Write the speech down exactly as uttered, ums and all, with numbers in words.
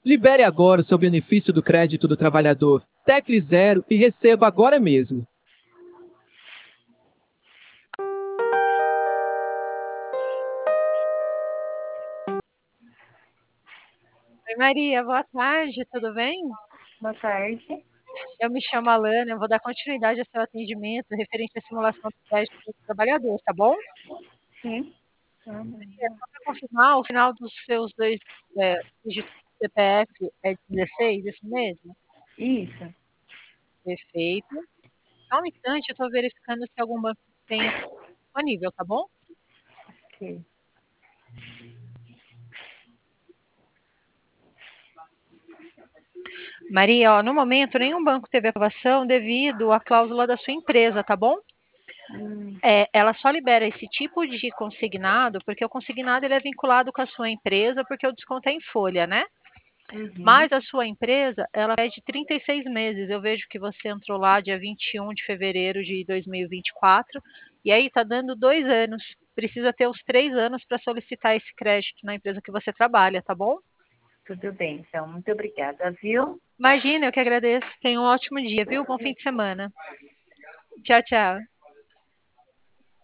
Libere agora o seu benefício do crédito do trabalhador. Tecle Zero e receba agora mesmo. Oi, Maria, boa tarde, tudo bem? Boa tarde. Eu me chamo Alana, eu vou dar continuidade ao seu atendimento referente à simulação do crédito do trabalhador, tá bom? Sim. Maria, só para confirmar, o final dos seus dois é, dígitos do C P F é dezesseis, isso mesmo? Isso. Perfeito. Só um instante, eu estou verificando se algum banco tem disponível, tá bom? Ok. Maria, ó, no momento, nenhum banco teve aprovação devido à cláusula da sua empresa, tá bom? Hum, É, ela só libera esse tipo de consignado porque o consignado ele é vinculado com a sua empresa porque o desconto é em folha, né? uhum. Mas a sua empresa, ela é de trinta e seis meses. Eu vejo que você entrou lá dia vinte e um de fevereiro de dois mil e vinte e quatro, e aí tá dando dois anos. Precisa ter os três anos para solicitar esse crédito na empresa que você trabalha, tá bom? Tudo bem, então. Muito obrigada, viu? Imagina, eu que agradeço. Tenha um ótimo dia, viu? Bom fim de semana. Tchau, tchau.